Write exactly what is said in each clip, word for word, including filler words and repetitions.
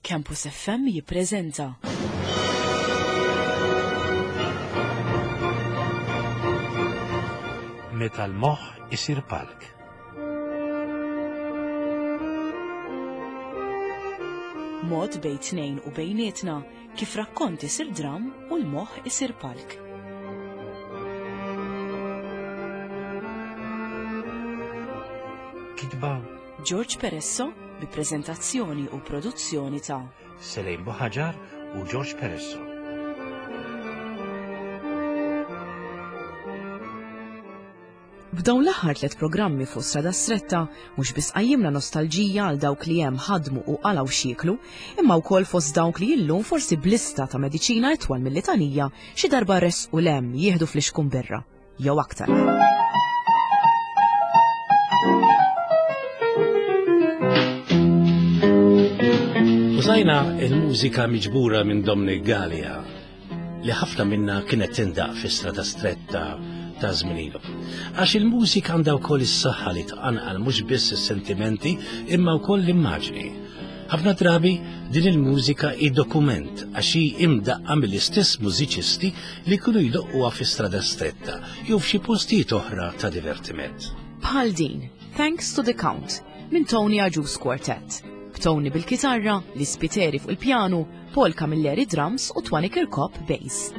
Campus F M jippreżenta. Meta l-moħħ isir palk. Mod bejn tnejn u bejnietna kif rakkont isir dram u l-moħħ isir palk. Kitba George Peresso bi preżentazzjoni u produzzjoni ta' Selejn Boħaġar u George Peresso. B'dawn l-aħħar tliet programmi fuq Strada Stretta mhux biss qajjimna nostalġija għal dawk li hemm ħadmu u qalgħu xieklu, imma wkoll fost dawk li illum forsi blista ta' mediċina itwal mill-litanija xi darba resqu lem jieħdu fl-ixkun berra jew aktar. Użajna il-mużika miġbura minn Dominic Gallia li ħafna minna kienet tindaq fi Strada Stretta ta' żminilu. Għax il-mużika għandha wkoll is-saħħa li tqanqal mhux biss is-sentimenti imma wkoll l-immaġni. Ħafna drabi din il-mużika id-dokument għax hi imdaqqa mill-istess mużiċisti li kienu jdoqquha fi Strada Stretta jew f'xi postijiet oħra ta' divertiment. Bħal din, Thanks to the Count minn Tony Ajus Quartet. Tony bil-kitarra, l-Ispiteri fuq il-pjanu, Paul Camilleri drums u Twani Kirkop bass.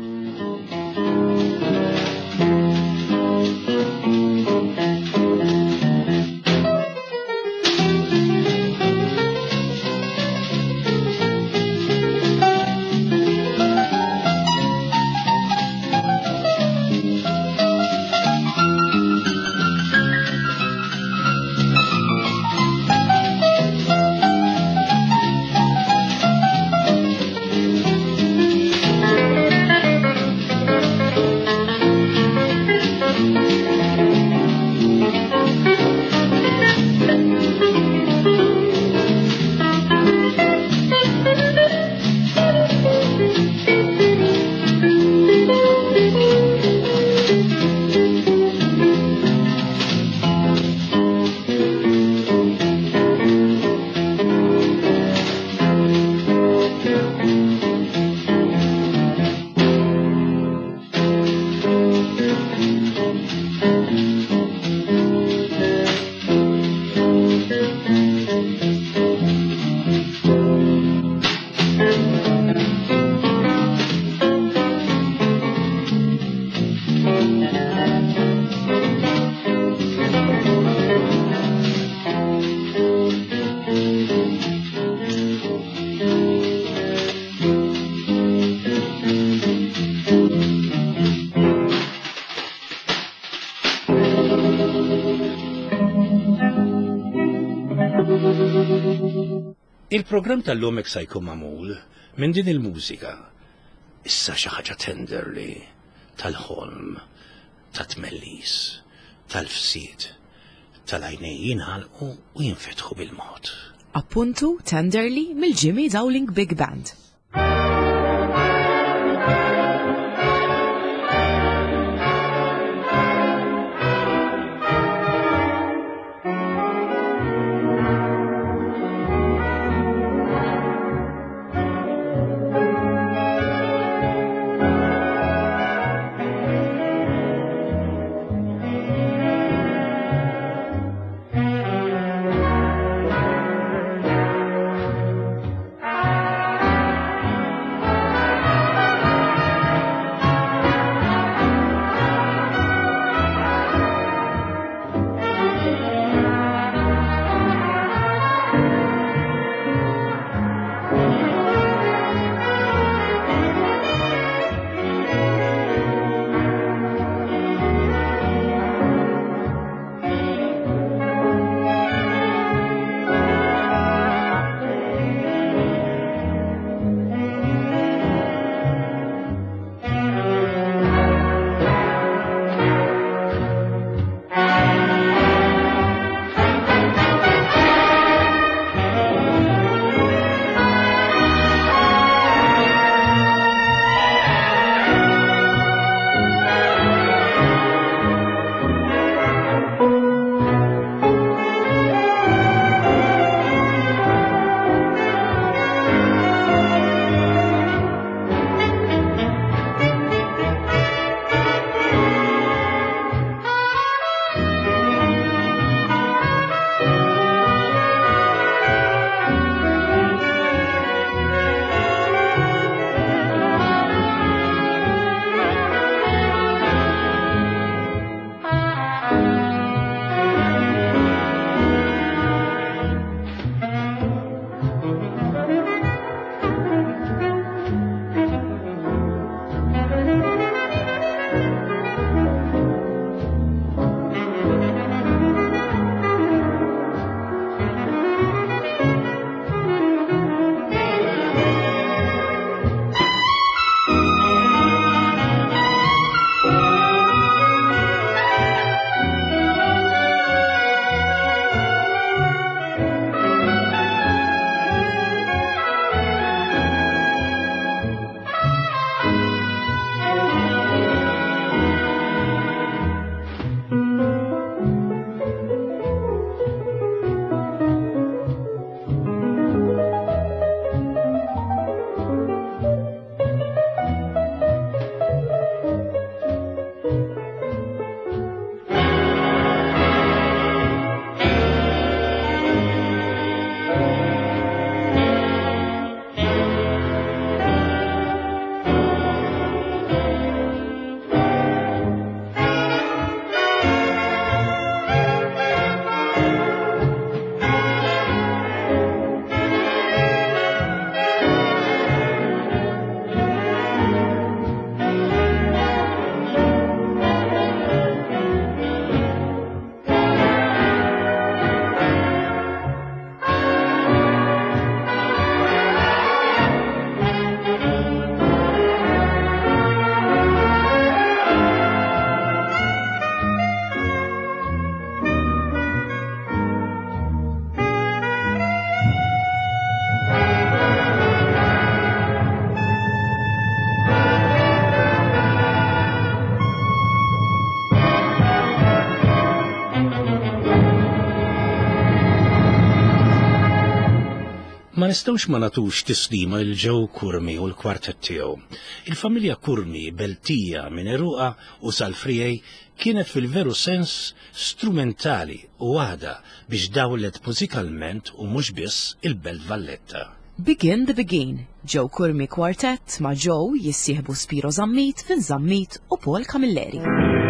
Il-programm tal-lum se jkun magħmul minn din il-mużika. Issa xi ħaġa tenderli tal-ħolm, tat-tmellis, tal-fsied, tal-għajnejn jinħalqu u jinfetħu bil-mod. Appuntu Tenderly mill-Jimmy Dowling Big Band. Ma nistgħux ma nagħtux tislima lil Joe Kurmi u l-kwartett tiegħu. Il-familja Kurmi Beltija minn Eruqa u Salfrijej kienet fil-veru sens strumentali u għada biex dawlet mużikalment u mhux biss il-Belt Valletta. Begin the Begin, Joe Kurmi Quartet ma' Joe jissieħbu Spiro Zammit, Fin Zammit u Paul Camilleri.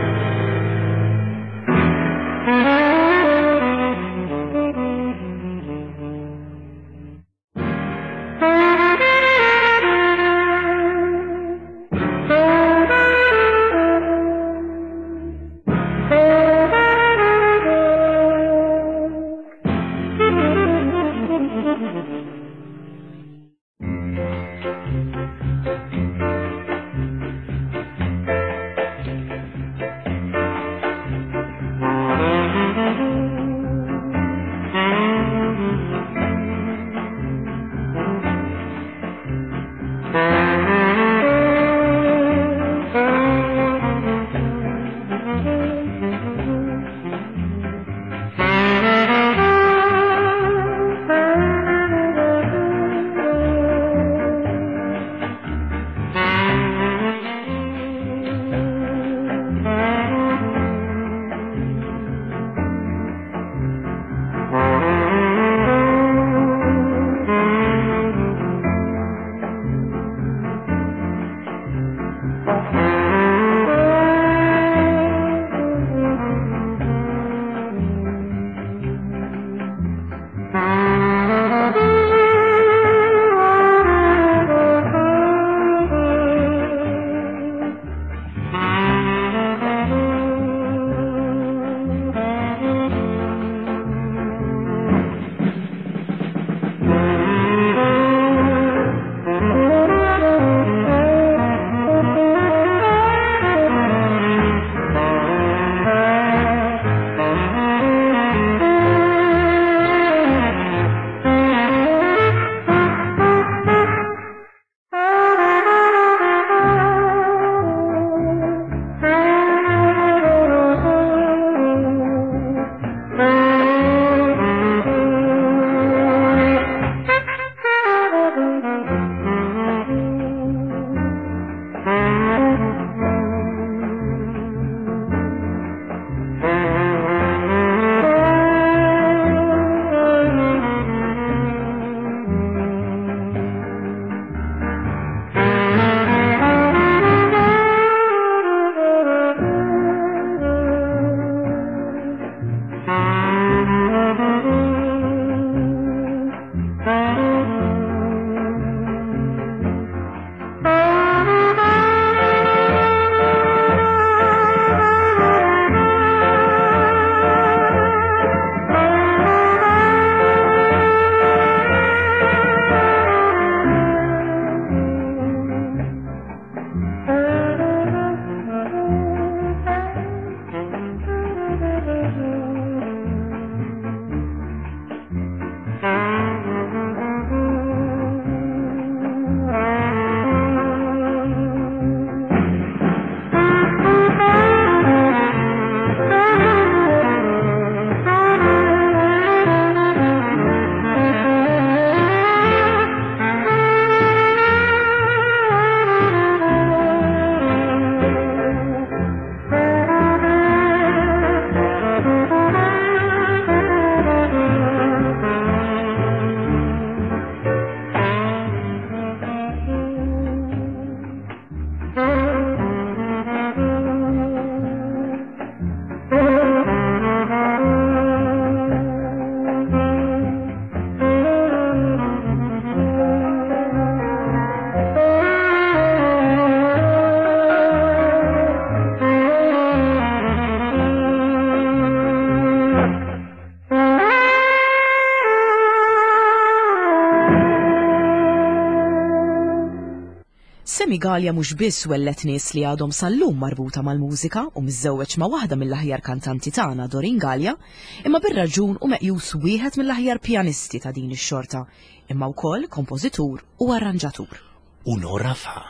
Semigalja mhux biss wellet nies li għadhom sal-lum marbuta mal-mużika u miżżewweġ ma' waħda mill-aħjar kantanti tagħna Doreen Gallia, imma bir-raġun u meqjus wieħed mill-aħjar pjanisti ta' din ix-xorta, imma wkoll kompożitur u arranġatur. U Nora Fa.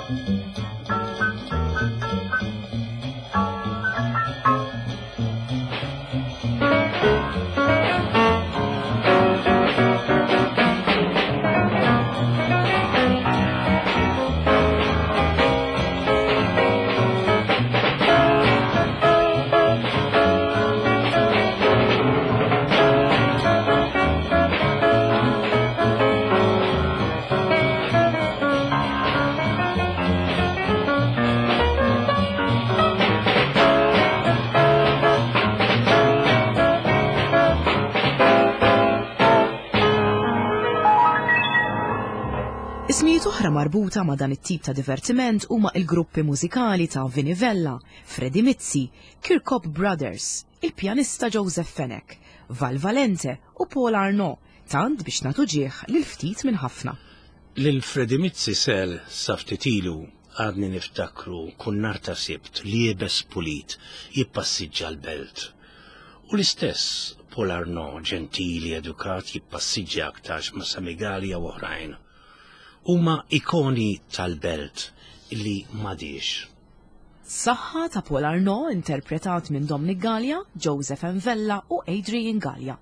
Ismijiet oħra marbuta ma' dan it-tip ta' divertiment huma il-gruppi mużikali ta' Vinnie Vella, Freddie Mizzi, Kirkop Brothers, il-pjanista Joseph Fenech, Val Valente u Paul Arnaud, tant biex nagħtu ġieħ lil ftit minn ħafna. Lil Freddie Mizzi sel saftitilu għadni niftakru kun nar ta' sibt li jibes pulit jippassiġġa l-belt. U l-istess Paul Arnaud ġentili edukat jippassiġġa aktarx ma' Samigalja u oħrajn. Huma ikoni tal-belt illi madix. Saħħa ta' Paul Arnaud interpretat minn Dominic Gallia, Joseph M. Vella u Adrian Gallia.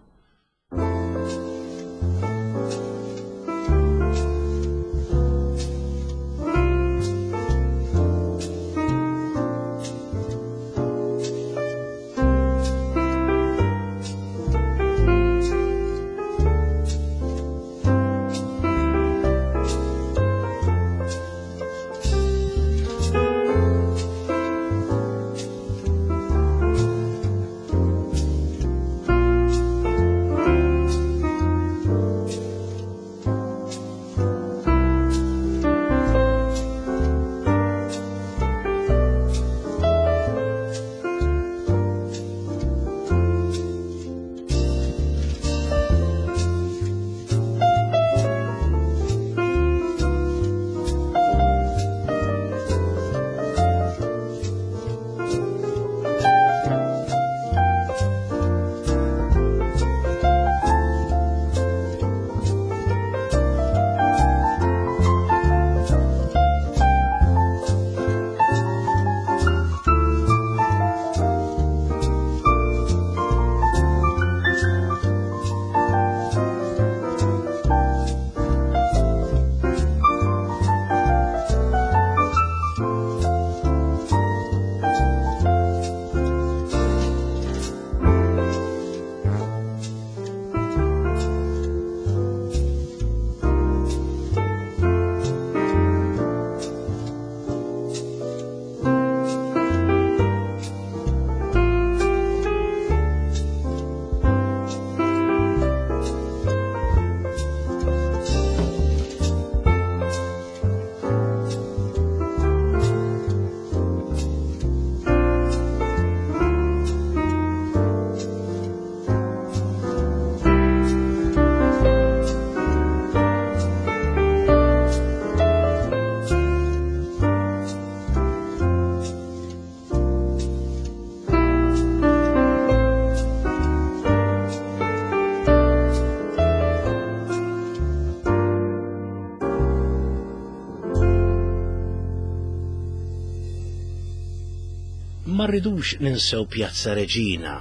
Ma rridux ninsew Pjazza Reġina,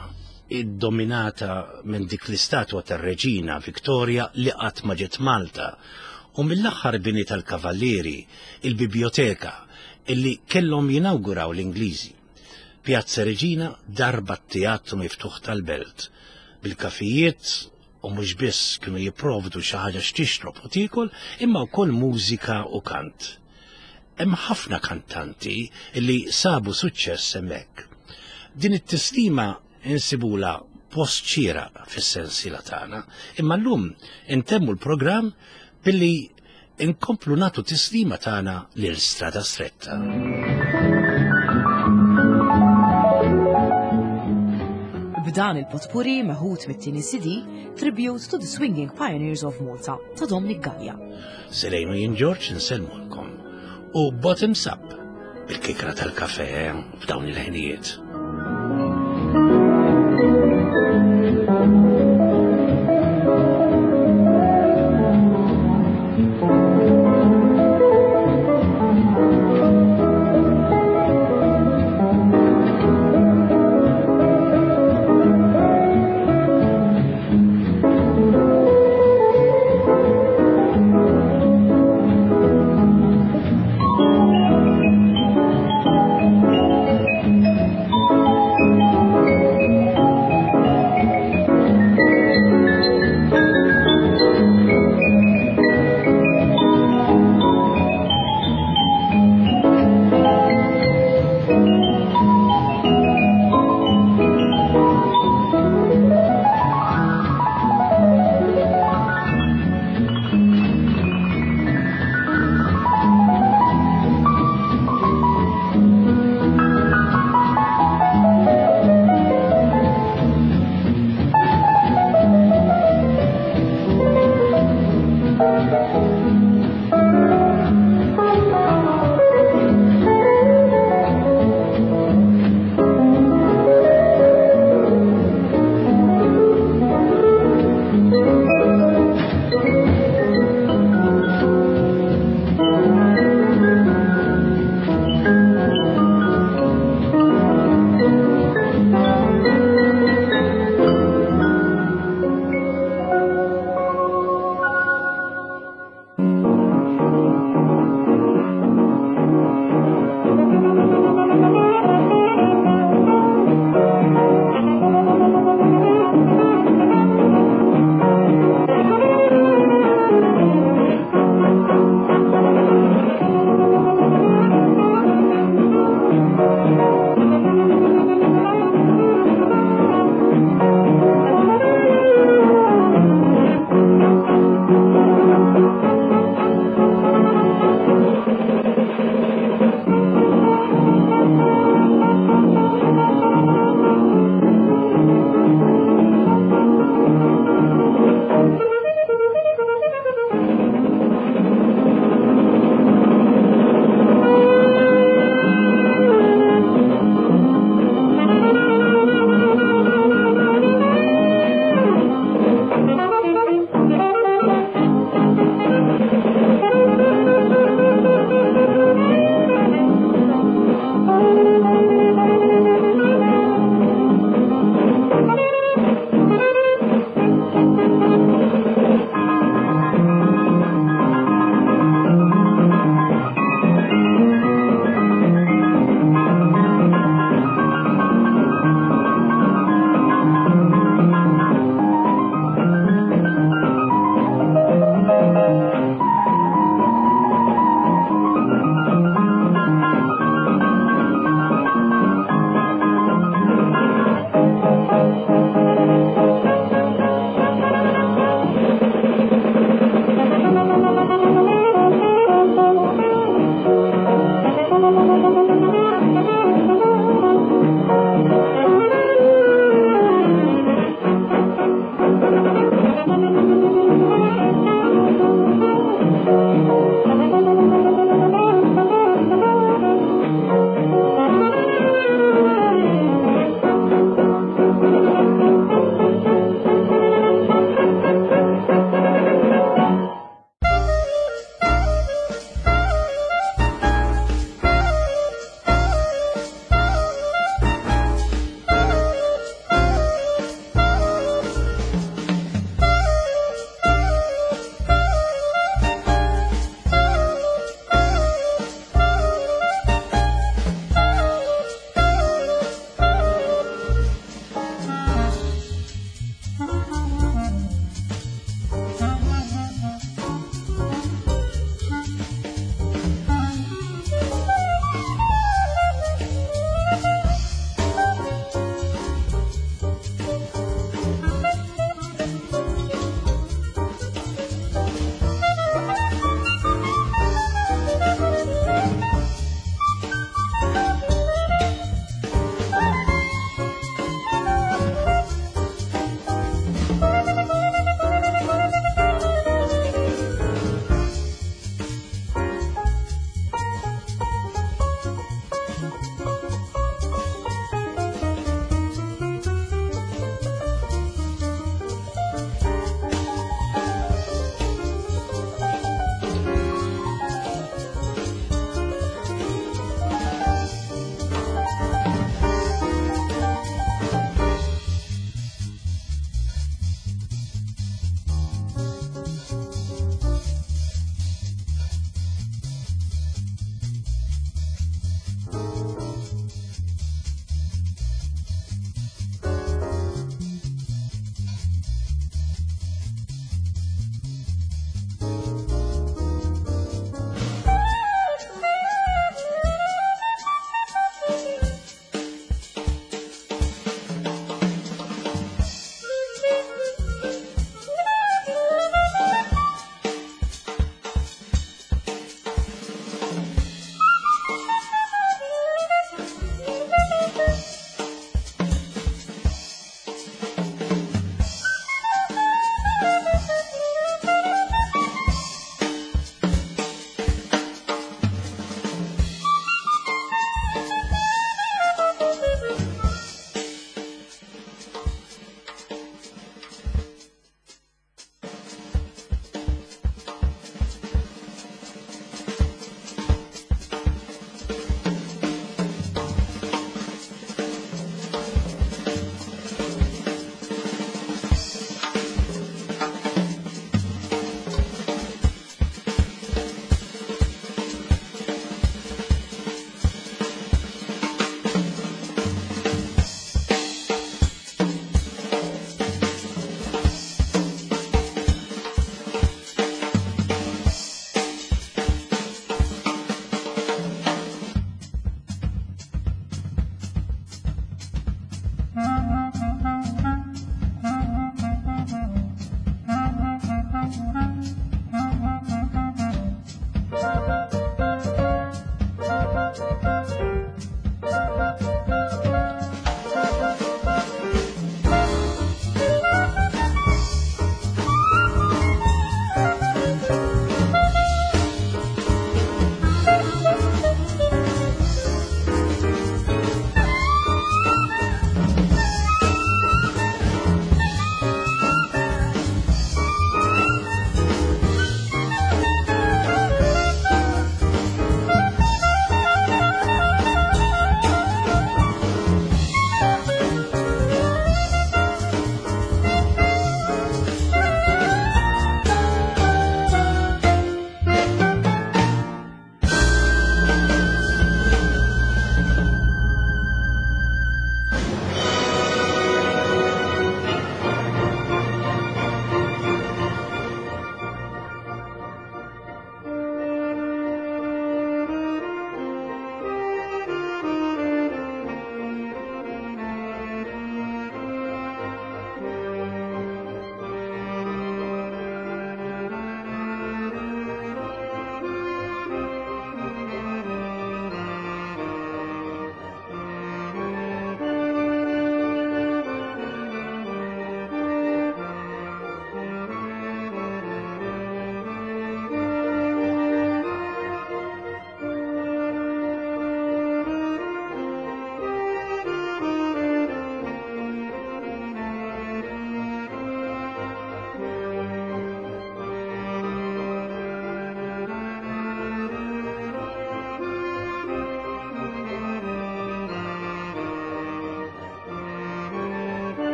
id-dominata minn dik l-istatwa tar-Reġina Viktorja li qatt ma ġiet Malta, u mill-aħħar bini tal-Kavallieri, il-biblioteka illi kellhom jinawguraw l-Ingliżi. Pjazza Reġina darba t-teatru miftuħ tal-belt, bil-kafijiet u mhux biss kienu jipprovdu xi ħaġa x'tixrob u tiekol, imma wkoll mużika u kant. Hemm ħafna kantanti li sabu suċċess hemmhekk. Din it-tislima insibula post ċieraq fis-sensiela tagħna, imma llum intemmu l-programm billi inkomplu nagħtu tislima tagħna lil Strada Stretta. B'dan il-potpuri meħud mit-tieni C D Tribute to the Swinging Pioneers of Malta ta' Dominic Gallia. Selejnu jien George insellmulkom. U Bottoms Up bil-kikra tal-kafe f'dawn il-ħinijiet. Thank you.